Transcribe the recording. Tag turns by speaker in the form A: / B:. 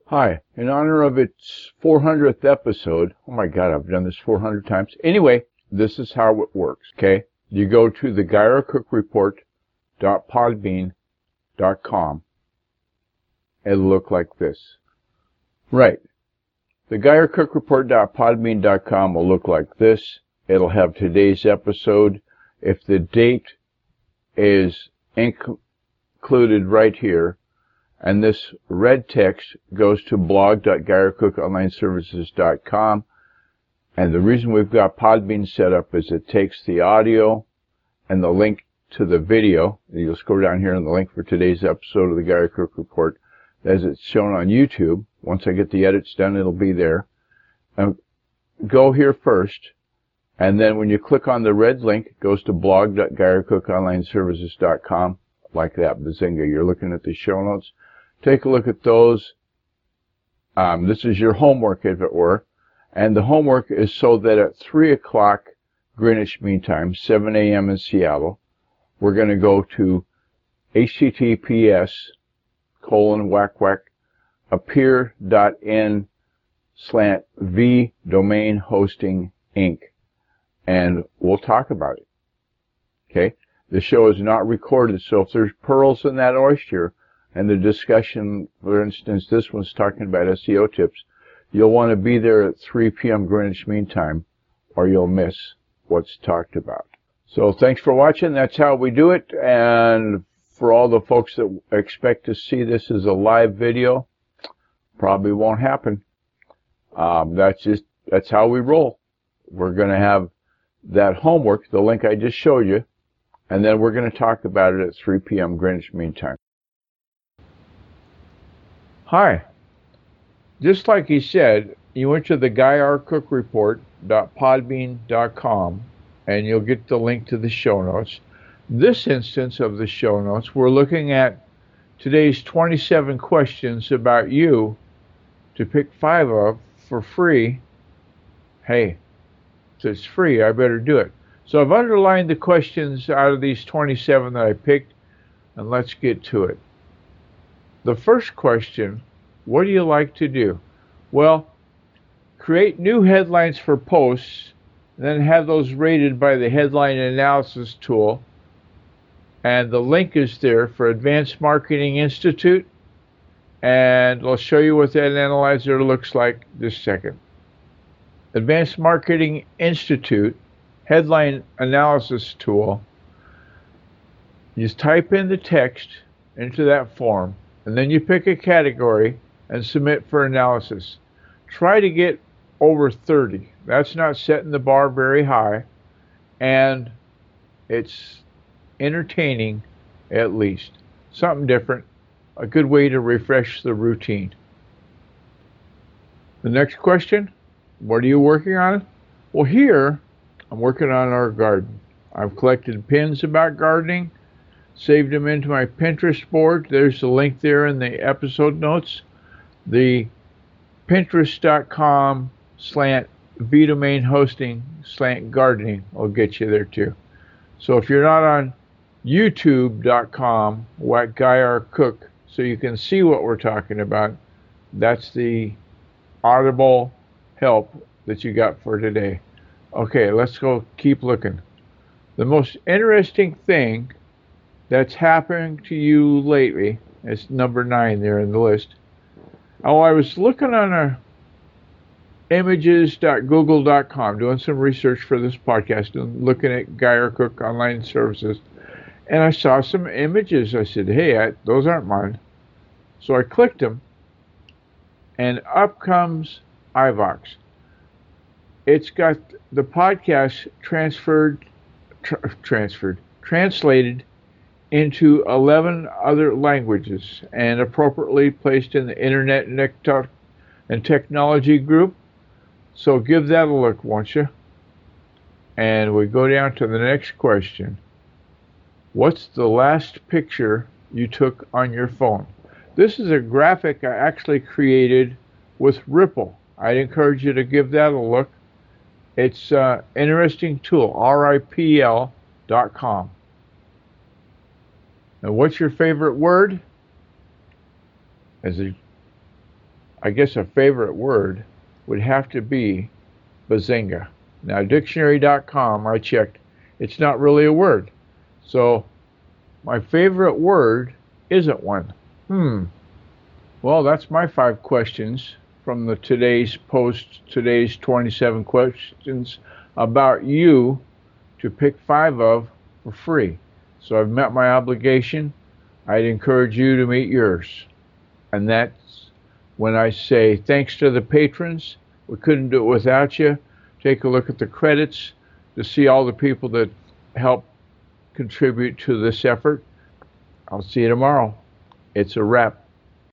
A: Hi, in honor of its 400th episode, oh my God, I've done this 400 times. Anyway, this is how it works, okay? You go to the GeyerCookReport.podbean.com. It'll look like this. Right. The GeyerCookReport.podbean.com will look like this. It'll have today's episode. If the date is included right here, and this red text goes to blog.GeyerCookOnlineServices.com. And the reason we've got Podbean set up is it takes the audio and the link to the video. You'll scroll down here on the link for today's episode of the Geyer Cook Report as it's shown on YouTube. Once I get the edits done, it'll be there. Go here first, and then when you click on the red link, it goes to blog.GeyerCookOnlineServices.com. Like that, bazinga. You're looking at the show notes. Take a look at those. This is your homework, if it were. And the homework is so that at 3 o'clock Greenwich Mean Time, 7 a.m. in Seattle, we're going to go to https://appear.in/v domain hosting inc. And we'll talk about it. Okay? The show is not recorded, so if there's pearls in that oyster, and the discussion, for instance, this one's talking about SEO tips, you'll want to be there at 3 p.m. Greenwich Mean Time, or you'll miss what's talked about. So thanks for watching. That's how we do it. And for all the folks that expect to see this as a live video, probably won't happen. That's how we roll. We're going to have that homework, the link I just showed you, and then we're going to talk about it at 3 p.m. Greenwich Mean Time. Hi. Just like he said, you went to the GeyerCookReport.podbean.com and you'll get the link to the show notes. This instance of the show notes, we're looking at today's 27 questions about you to pick 5 of for free. Hey, if it's free, I better do it. So I've underlined the questions out of these 27 that I picked, and let's get to it. The first question, what do you like to do? Well, create new headlines for posts, and then have those rated by the headline analysis tool. And the link is there for Advanced Marketing Institute, and I'll show you what that analyzer looks like this second. Advanced Marketing Institute headline analysis tool. You just type in the text into that form, and then you pick a category and submit for analysis. Try to get over 30. That's not setting the bar very high, and it's entertaining at least. Something different, a good way to refresh the routine. The next question, what are you working on? Well, here I'm working on our garden. I've collected pins about gardening, saved them into my Pinterest board. There's the link there in the episode notes. The Pinterest.com/vdomain hosting/gardening will get you there too. So if you're not on YouTube.com/GeyerCook, so you can see what we're talking about, that's the audible help that you got for today. Okay, let's go keep looking. The most interesting thing that's happening to you lately is number 9 there in the list. Oh, I was looking on images.google.com, doing some research for this podcast and looking at Geyer Cook Online Services, and I saw some images. I said, hey, those aren't mine. So I clicked them, and up comes iVox. It's got the podcast translated into 11 other languages and appropriately placed in the Internet and Technology group. So give that a look, won't you? And we go down to the next question. What's the last picture you took on your phone? This is a graphic I actually created with Ripple. I'd encourage you to give that a look. It's an interesting tool, RIPL.com. And what's your favorite word? I I guess a favorite word would have to be bazinga. Now, dictionary.com, I checked, it's not really a word. So, my favorite word isn't one. Well, that's my 5 questions from the today's 27 questions about you to pick 5 of for free. So I've met my obligation. I'd encourage you to meet yours. And that's when I say thanks to the patrons. We couldn't do it without you. Take a look at the credits to see all the people that help contribute to this effort. I'll see you tomorrow. It's a wrap.